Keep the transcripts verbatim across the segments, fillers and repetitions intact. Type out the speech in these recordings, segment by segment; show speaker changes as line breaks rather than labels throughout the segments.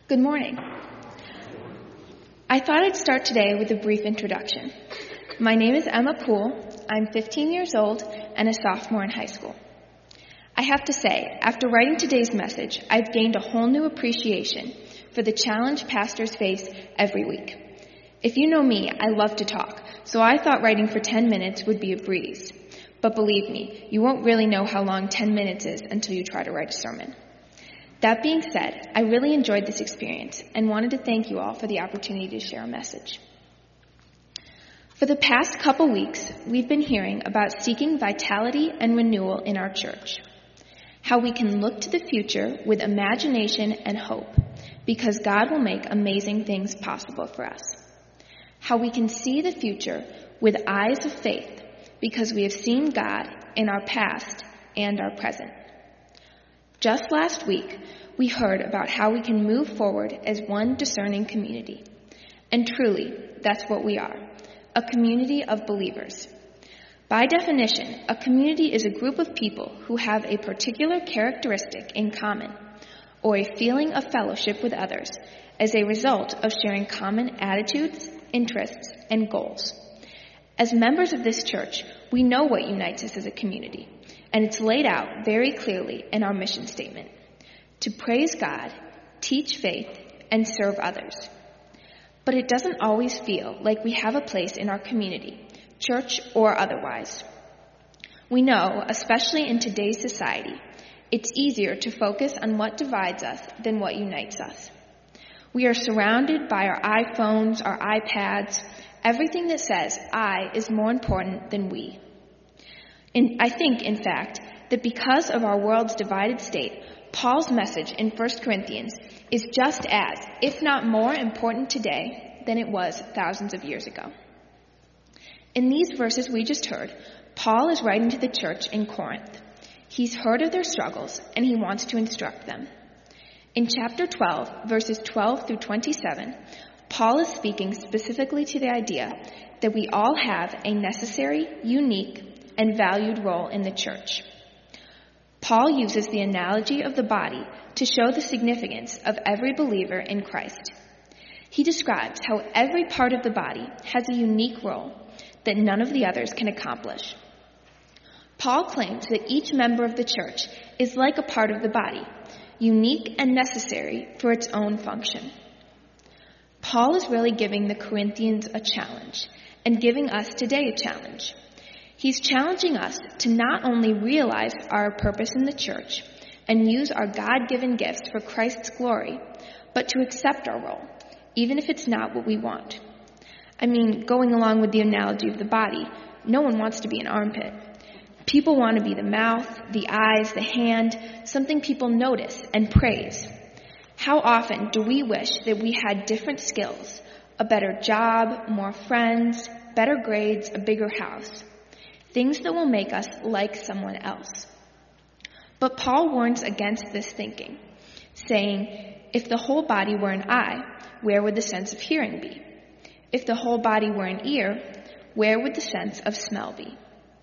Good morning. I thought I'd start today with a brief introduction. My name is Emma Poole. I'm fifteen years old and a sophomore in high school. I have to say, after writing today's message, I've gained a whole new appreciation for the challenge pastors face every week. If you know me, I love to talk, so I thought writing for ten minutes would be a breeze. But believe me, you won't really know how long ten minutes is until you try to write a sermon. That being said, I really enjoyed this experience and wanted to thank you all for the opportunity to share a message. For the past couple weeks, we've been hearing about seeking vitality and renewal in our church. How we can look to the future with imagination and hope, because God will make amazing things possible for us. How we can see the future with eyes of faith, because we have seen God in our past and our present. Just last week, we heard about how we can move forward as one discerning community. And truly, that's what we are, a community of believers. By definition, a community is a group of people who have a particular characteristic in common, or a feeling of fellowship with others as a result of sharing common attitudes, interests, and goals. As members of this church, we know what unites us as a community, and it's laid out very clearly in our mission statement: to praise God, teach faith, and serve others. But it doesn't always feel like we have a place in our community, church or otherwise. We know, especially in today's society, it's easier to focus on what divides us than what unites us. We are surrounded by our iPhones, our iPads, everything that says I is more important than we. And I think, in fact, that because of our world's divided state, Paul's message in First Corinthians is just as, if not more, important today than it was thousands of years ago. In these verses we just heard, Paul is writing to the church in Corinth. He's heard of their struggles, and he wants to instruct them. In chapter twelve, verses twelve through twenty-seven, Paul is speaking specifically to the idea that we all have a necessary, unique, and valued role in the church. Paul uses the analogy of the body to show the significance of every believer in Christ. He describes how every part of the body has a unique role that none of the others can accomplish. Paul claims that each member of the church is like a part of the body, unique and necessary for its own function. Paul is really giving the Corinthians a challenge, and giving us today a challenge. He's challenging us to not only realize our purpose in the church and use our God-given gifts for Christ's glory, but to accept our role, even if it's not what we want. I mean, going along with the analogy of the body, no one wants to be an armpit. People want to be the mouth, the eyes, the hand, something people notice and praise. How often do we wish that we had different skills, a better job, more friends, better grades, a bigger house? Things that will make us like someone else. But Paul warns against this thinking, saying, if the whole body were an eye, where would the sense of hearing be? If the whole body were an ear, where would the sense of smell be?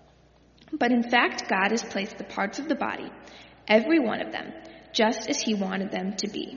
But in fact, God has placed the parts of the body, every one of them, just as he wanted them to be.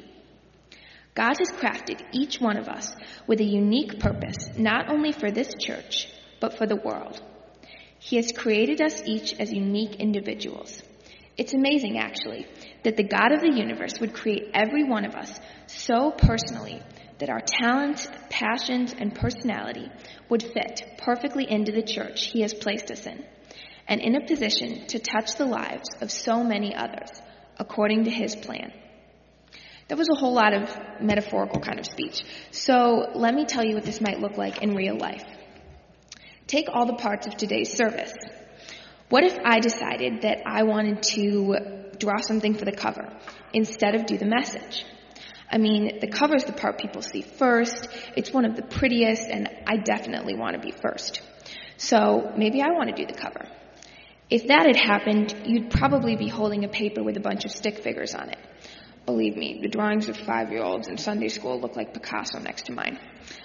God has crafted each one of us with a unique purpose, not only for this church, but for the world. He has created us each as unique individuals. It's amazing, actually, that the God of the universe would create every one of us so personally that our talents, passions, and personality would fit perfectly into the church he has placed us in, and in a position to touch the lives of so many others, according to his plan. That was a whole lot of metaphorical kind of speech. So let me tell you what this might look like in real life. Take all the parts of today's service. What if I decided that I wanted to draw something for the cover instead of do the message? I mean, the cover is the part people see first. It's one of the prettiest, and I definitely want to be first. So maybe I want to do the cover. If that had happened, you'd probably be holding a paper with a bunch of stick figures on it. Believe me, the drawings of five-year-olds in Sunday school look like Picasso next to mine.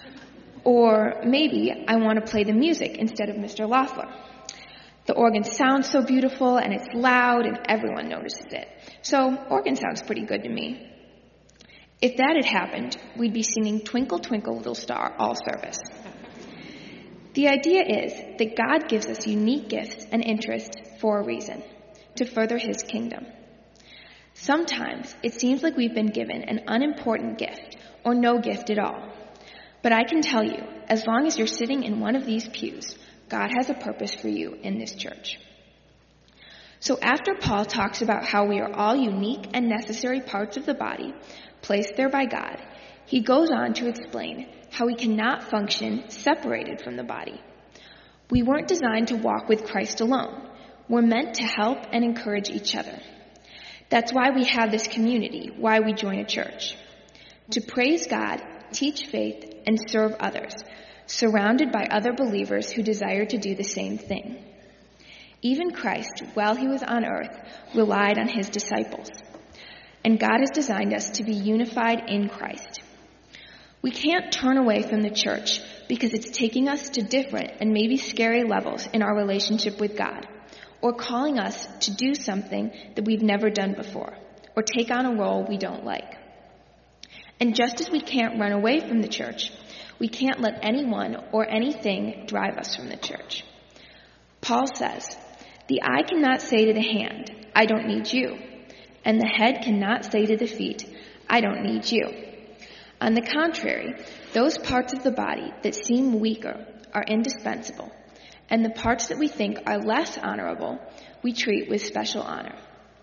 Or maybe I want to play the music instead of Mister Loeffler. The organ sounds so beautiful, and it's loud, and everyone notices it. So organ sounds pretty good to me. If that had happened, we'd be singing Twinkle, Twinkle, Little Star all service. The idea is that God gives us unique gifts and interests for a reason, to further his kingdom. Sometimes it seems like we've been given an unimportant gift or no gift at all. But I can tell you, as long as you're sitting in one of these pews, God has a purpose for you in this church. So after Paul talks about how we are all unique and necessary parts of the body, placed there by God, he goes on to explain how we cannot function separated from the body. We weren't designed to walk with Christ alone. We're meant to help and encourage each other. That's why we have this community, why we join a church. To praise God, teach faith, and serve others, surrounded by other believers who desire to do the same thing. Even Christ, while he was on earth, relied on his disciples. And God has designed us to be unified in Christ. We can't turn away from the church because it's taking us to different and maybe scary levels in our relationship with God, or calling us to do something that we've never done before, or take on a role we don't like. And just as we can't run away from the church, we can't let anyone or anything drive us from the church. Paul says, "The eye cannot say to the hand, 'I don't need you,' and the head cannot say to the feet, 'I don't need you.' On the contrary, those parts of the body that seem weaker are indispensable, and the parts that we think are less honorable we treat with special honor."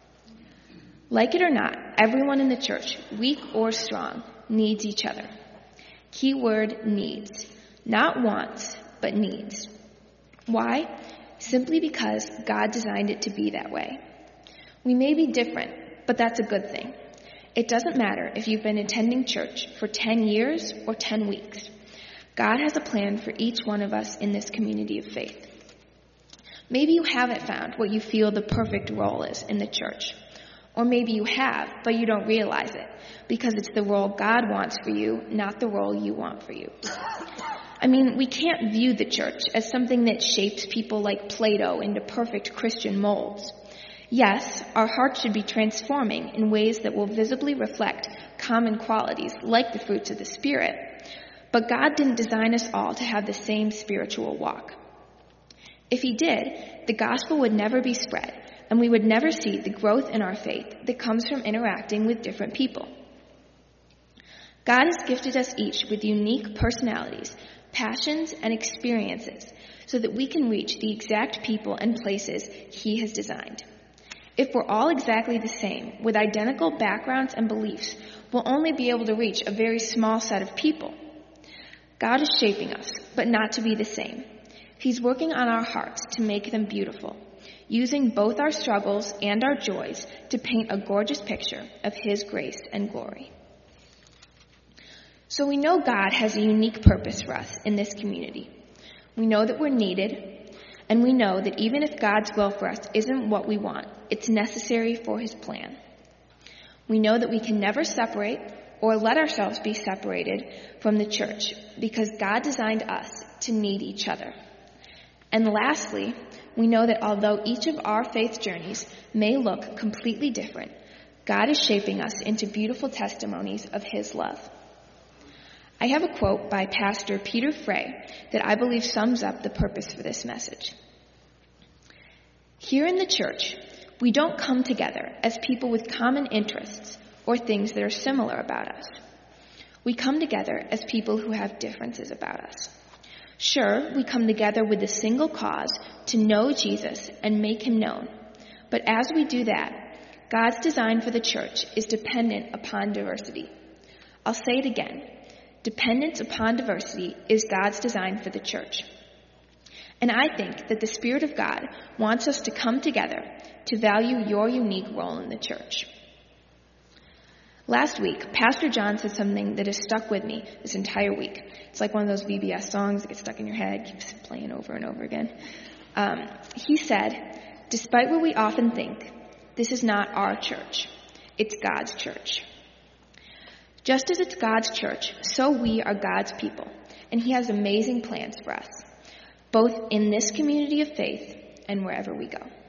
Like it or not, everyone in the church, weak or strong, needs each other. Key word, needs. Not wants, but needs. Why? Simply because God designed it to be that way. We may be different, but that's a good thing. It doesn't matter if you've been attending church for ten years or ten weeks. God has a plan for each one of us in this community of faith. Maybe you haven't found what you feel the perfect role is in the church. Or maybe you have, but you don't realize it, because it's the role God wants for you, not the role you want for you. I mean, we can't view the church as something that shapes people like Play-Doh into perfect Christian molds. Yes, our hearts should be transforming in ways that will visibly reflect common qualities like the fruits of the Spirit, but God didn't design us all to have the same spiritual walk. If he did, the gospel would never be spread, and we would never see the growth in our faith that comes from interacting with different people. God has gifted us each with unique personalities, passions, and experiences so that we can reach the exact people and places he has designed. If we're all exactly the same, with identical backgrounds and beliefs, we'll only be able to reach a very small set of people. God is shaping us, but not to be the same. He's working on our hearts to make them beautiful, using both our struggles and our joys to paint a gorgeous picture of his grace and glory. So we know God has a unique purpose for us in this community. We know that we're needed, and we know that even if God's will for us isn't what we want, it's necessary for his plan. We know that we can never separate or let ourselves be separated from the church because God designed us to need each other. And lastly, we know that although each of our faith journeys may look completely different, God is shaping us into beautiful testimonies of his love. I have a quote by Pastor Peter Frey that I believe sums up the purpose for this message. Here in the church, we don't come together as people with common interests or things that are similar about us. We come together as people who have differences about us. Sure, we come together with a single cause to know Jesus and make him known. But as we do that, God's design for the church is dependent upon diversity. I'll say it again. Dependence upon diversity is God's design for the church. And I think that the Spirit of God wants us to come together to value your unique role in the church. Last week, Pastor John said something that has stuck with me this entire week. It's like one of those V B S songs that gets stuck in your head, keeps playing over and over again. Um, he said, despite what we often think, this is not our church. It's God's church. Just as it's God's church, so we are God's people, and he has amazing plans for us, both in this community of faith and wherever we go.